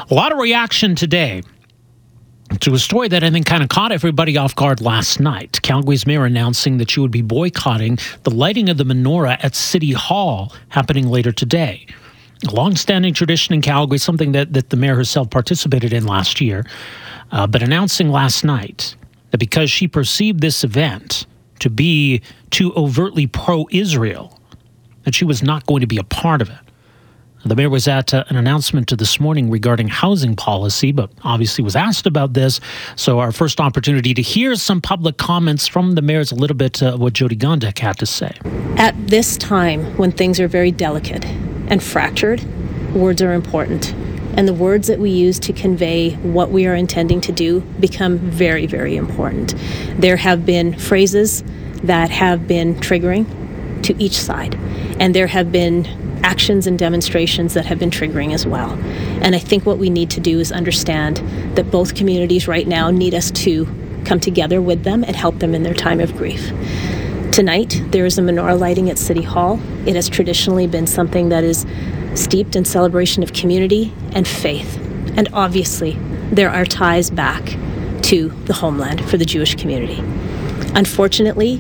A lot of reaction today to a story that I think kind of caught everybody off guard last night. Calgary's mayor announcing that she would be boycotting the lighting of the menorah at City Hall happening later today. A long-standing tradition in Calgary, something that the mayor herself participated in last year, but announcing last night that because she perceived this event to be too overtly pro-Israel, that she was not going to be a part of it. The mayor was at an announcement this morning regarding housing policy, but obviously was asked about this. So our first opportunity to hear some public comments from the mayor is a little bit what Jyoti Gondek had to say. At this time, when things are very delicate and fractured, words are important. And the words that we use to convey what we are intending to do become very, very important. There have been phrases that have been triggering to each side, and there have been actions and demonstrations that have been triggering as well. And I think what we need to do is understand that both communities right now need us to come together with them and help them in their time of grief. Tonight, there is a menorah lighting at City Hall. It has traditionally been something that is steeped in celebration of community and faith. And obviously, there are ties back to the homeland for the Jewish community. Unfortunately,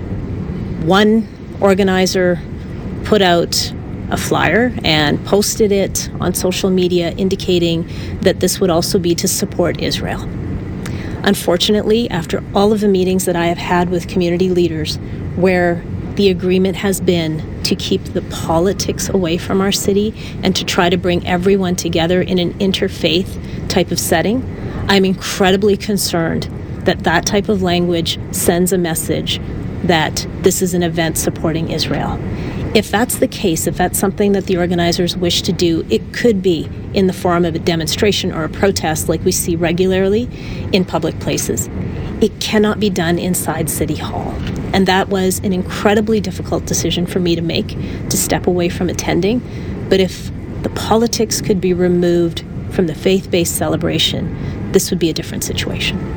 one organizer put out a flyer and posted it on social media indicating that this would also be to support Israel. Unfortunately, after all of the meetings that I have had with community leaders where the agreement has been to keep the politics away from our city and to try to bring everyone together in an interfaith type of setting, I'm incredibly concerned that that type of language sends a message that this is an event supporting Israel. If that's the case, if that's something that the organizers wish to do, it could be in the form of a demonstration or a protest like we see regularly in public places. It cannot be done inside City Hall. And that was an incredibly difficult decision for me to make, to step away from attending. But if the politics could be removed from the faith-based celebration, this would be a different situation.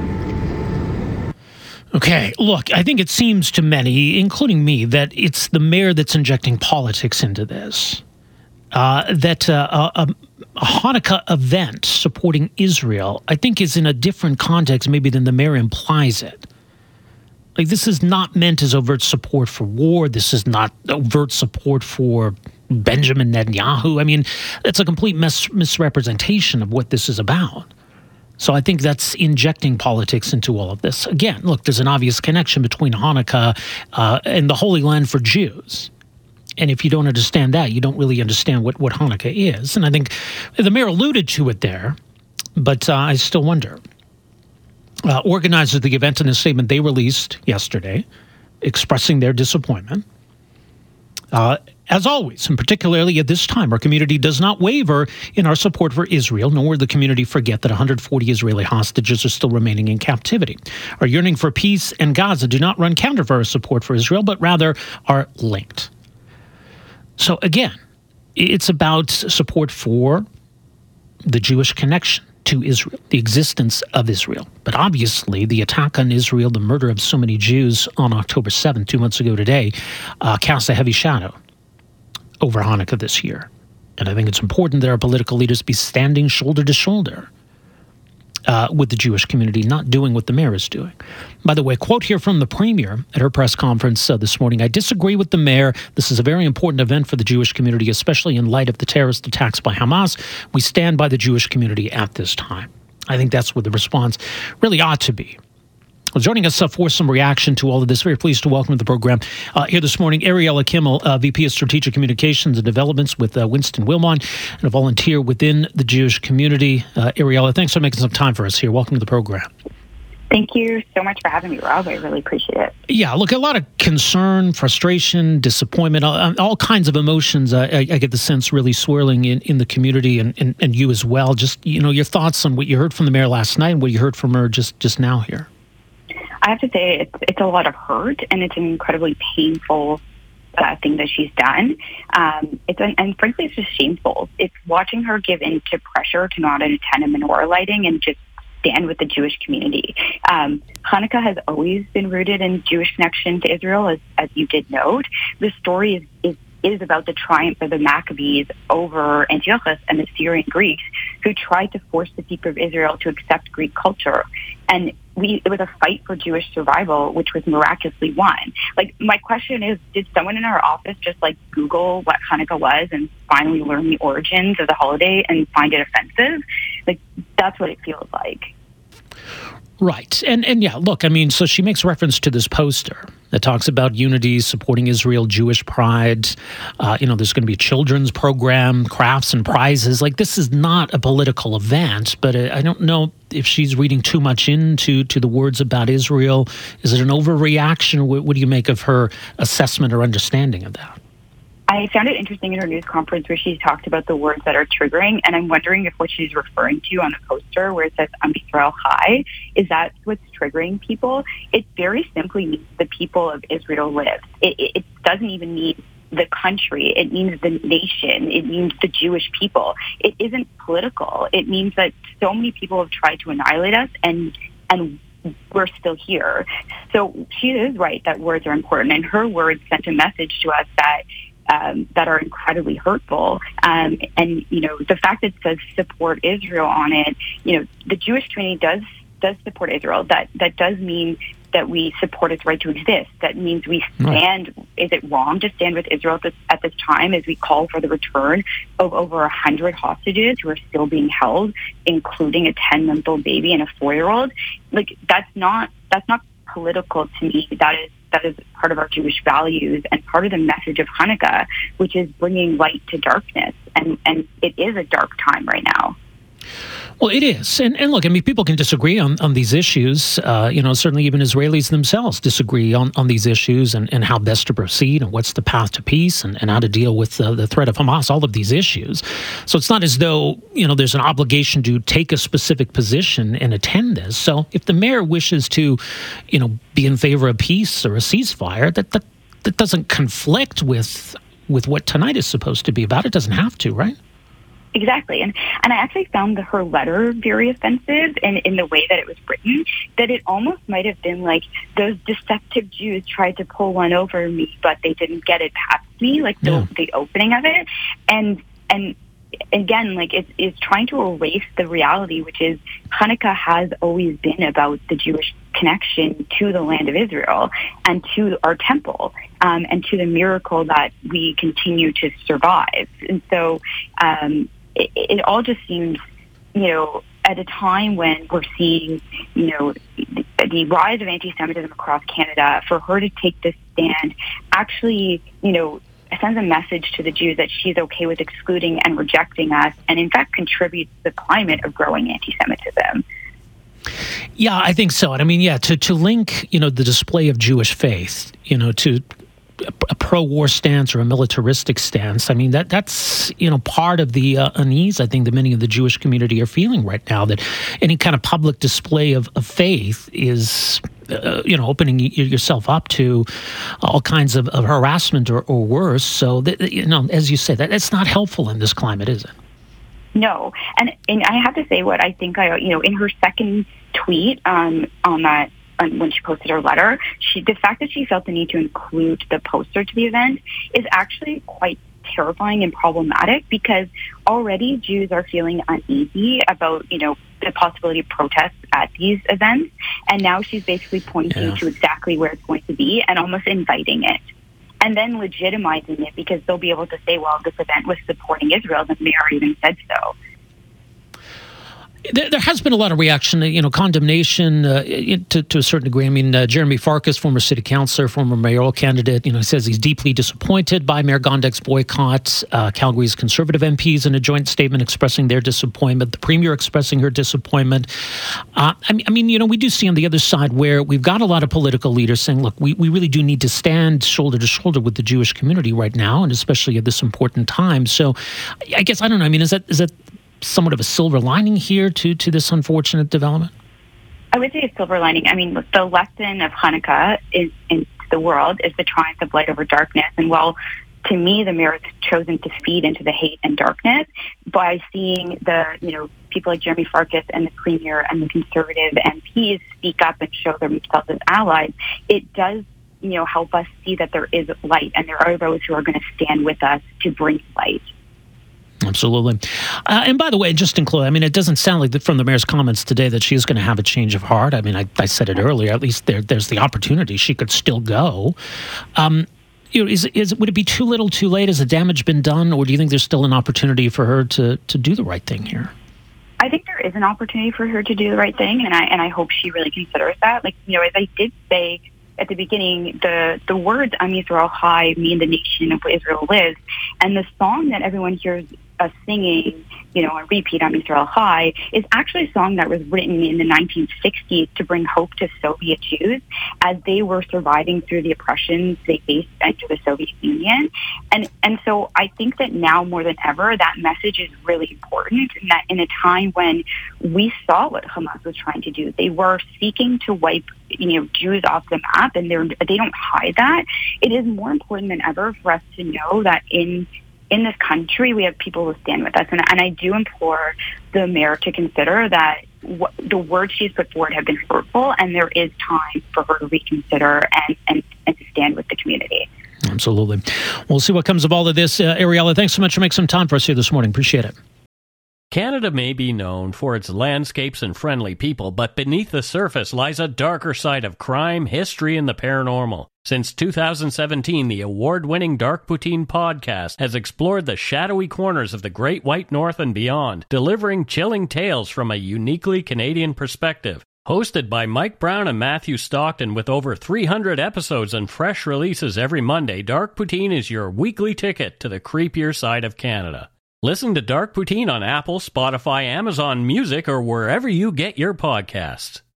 Okay, look, I think it seems to many, including me, that it's the mayor that's injecting politics into this. That a Hanukkah event supporting Israel, I think, is in a different context maybe than the mayor implies it. Like, this is not meant as overt support for war. This is not overt support for Benjamin Netanyahu. I mean, it's a complete misrepresentation of what this is about. So I think that's injecting politics into all of this. Again, look, there's an obvious connection between Hanukkah and the Holy Land for Jews. And if you don't understand that, you don't really understand what Hanukkah is. And I think the mayor alluded to it there, but I still wonder. Organizers of the event in a statement they released yesterday expressing their disappointment. As always, and particularly at this time, our community does not waver in our support for Israel, nor will the community forget that 140 Israeli hostages are still remaining in captivity. Our yearning for peace and Gaza do not run counter for our support for Israel, but rather are linked. So again, it's about support for the Jewish connection to Israel, the existence of Israel. But obviously, the attack on Israel, the murder of so many Jews on October 7th, 2 months ago today, casts a heavy shadow over Hanukkah this year. And I think it's important that our political leaders be standing shoulder to shoulder with the Jewish community, not doing what the mayor is doing. By the way, quote here from the premier at her press conference this morning: "I disagree with the mayor. This is a very important event for the Jewish community, especially in light of the terrorist attacks by Hamas. We stand by the Jewish community at this time." I think that's what the response really ought to be. Well, joining us for some reaction to all of this, very pleased to welcome to the program here this morning, Ariella Kimmel, VP of Strategic Communications and Developments with Winston Wilmot, and a volunteer within the Jewish community. Ariella, thanks for making some time for us here. Welcome to the program. Thank you so much for having me, Rob. I really appreciate it. Yeah, look, a lot of concern, frustration, disappointment, all kinds of emotions. I get the sense really swirling in the community and you as well. Just, your thoughts on what you heard from the mayor last night and what you heard from her just now here. I have to say it's a lot of hurt, and it's an incredibly painful thing that she's done. And frankly, it's just shameful. It's watching her give in to pressure to not attend a menorah lighting and just stand with the Jewish community. Hanukkah has always been rooted in Jewish connection to Israel, as you did note. This story is is about the triumph of the Maccabees over Antiochus and the Syrian Greeks who tried to force the people of Israel to accept Greek culture. And it was a fight for Jewish survival, which was miraculously won. Like, my question is, did someone in our office just like Google what Hanukkah was and finally learn the origins of the holiday and find it offensive? Like, that's what it feels like. Right. And yeah, look, I mean, so she makes reference to this poster that talks about unity, supporting Israel, Jewish pride. There's going to be a children's program, crafts and prizes. Like, this is not a political event, but I don't know if she's reading too much into the words about Israel. Is it an overreaction? What do you make of her assessment or understanding of that? I found it interesting in her news conference where she talked about the words that are triggering, and I'm wondering if what she's referring to on the poster where it says Am Yisrael Chai, is that what's triggering people? It very simply means the people of Israel live. It doesn't even mean the country. It means the nation. It means the Jewish people. It isn't political. It means that so many people have tried to annihilate us, and we're still here. So she is right that words are important, and her words sent a message to us that are incredibly hurtful. And, the fact that it says support Israel on it, the Jewish community does support Israel. That does mean that we support its right to exist. That means we stand. Right. Is it wrong to stand with Israel at this time as we call for the return of over 100 hostages who are still being held, including a 10-month-old baby and a 4-year-old? Like, that's not political to me. That is part of our Jewish values and part of the message of Hanukkah, which is bringing light to darkness. And it is a dark time right now. Well, it is. And look, I mean, people can disagree on these issues. Certainly even Israelis themselves disagree on these issues and how best to proceed and what's the path to peace and how to deal with the threat of Hamas, all of these issues. So it's not as though, there's an obligation to take a specific position and attend this. So if the mayor wishes to, be in favor of peace or a ceasefire, that doesn't conflict with what tonight is supposed to be about. It doesn't have to, right? Exactly. And I actually found her letter very offensive in the way that it was written, that it almost might have been like those deceptive Jews tried to pull one over me, but they didn't get it past me, like the opening of it. And again, like it's trying to erase the reality, which is Hanukkah has always been about the Jewish connection to the land of Israel and to our temple and to the miracle that we continue to survive. And so it all just seems, at a time when we're seeing, the rise of anti-Semitism across Canada, for her to take this stand actually, sends a message to the Jews that she's okay with excluding and rejecting us, and in fact contributes to the climate of growing anti-Semitism. Yeah, I think so. And I mean, to link, the display of Jewish faith, to a pro-war stance or a militaristic stance. I mean, that's part of the unease I think that many of the Jewish community are feeling right now, that any kind of public display of faith is, opening yourself up to all kinds of harassment or worse. So, as you say, that's not helpful in this climate, is it? No. And I have to say what I think in her second tweet on that, when she posted her letter, the fact that she felt the need to include the poster to the event is actually quite terrifying and problematic, because already Jews are feeling uneasy about, the possibility of protests at these events. And now she's basically pointing to exactly where it's going to be and almost inviting it. And then legitimizing it, because they'll be able to say, well, this event was supporting Israel. The mayor even said so. There has been a lot of reaction, condemnation to a certain degree. I mean, Jeremy Farkas, former city councillor, former mayoral candidate, says he's deeply disappointed by Mayor Gondek's boycott. Calgary's Conservative MPs in a joint statement expressing their disappointment. The Premier expressing her disappointment. We do see on the other side where we've got a lot of political leaders saying, look, we really do need to stand shoulder to shoulder with the Jewish community right now, and especially at this important time. So I guess, I don't know, is that somewhat of a silver lining here to this unfortunate development? I would say a silver lining. I mean, the lesson of Hanukkah in the world is the triumph of light over darkness. And while, to me, the mayor has chosen to feed into the hate and darkness by seeing the, people like Jeremy Farkas and the Premier and the Conservative MPs speak up and show themselves as allies, it does help us see that there is light, and there are those who are going to stand with us to bring light. Absolutely. And by the way, just in closing, I mean, it doesn't sound like from the mayor's comments today that she's going to have a change of heart. I mean, I said it earlier, at least there's the opportunity she could still go. Would it be too little too late? Has the damage been done, or do you think there's still an opportunity for her to do the right thing here? I think there is an opportunity for her to do the right thing, and I hope she really considers that. As I did say at the beginning, the words Am Yisrael Chai mean the nation of where Israel lives, and the song that everyone hears us singing, on repeat, Am Yisrael Chai, is actually a song that was written in the 1960s to bring hope to Soviet Jews as they were surviving through the oppressions they faced under the Soviet Union. And so I think that now more than ever, that message is really important, and that in a time when we saw what Hamas was trying to do, they were seeking to wipe Jews off the map, and they don't hide that. It is more important than ever for us to know that in this country, we have people who stand with us. And I do implore the mayor to consider that the words she's put forward have been hurtful, and there is time for her to reconsider and to stand with the community. Absolutely. We'll see what comes of all of this. Ariella, thanks so much for making some time for us here this morning. Appreciate it. Canada may be known for its landscapes and friendly people, but beneath the surface lies a darker side of crime, history, and the paranormal. Since 2017, the award-winning Dark Poutine podcast has explored the shadowy corners of the Great White North and beyond, delivering chilling tales from a uniquely Canadian perspective. Hosted by Mike Brown and Matthew Stockton with over 300 episodes and fresh releases every Monday, Dark Poutine is your weekly ticket to the creepier side of Canada. Listen to Dark Poutine on Apple, Spotify, Amazon Music, or wherever you get your podcasts.